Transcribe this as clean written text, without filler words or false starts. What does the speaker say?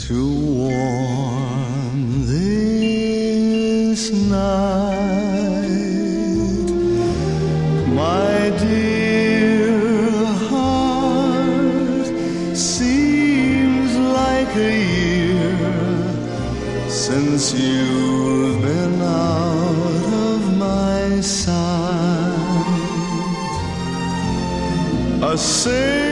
to warm this night. My dear heart, seems like a year since you've been out of my sight. A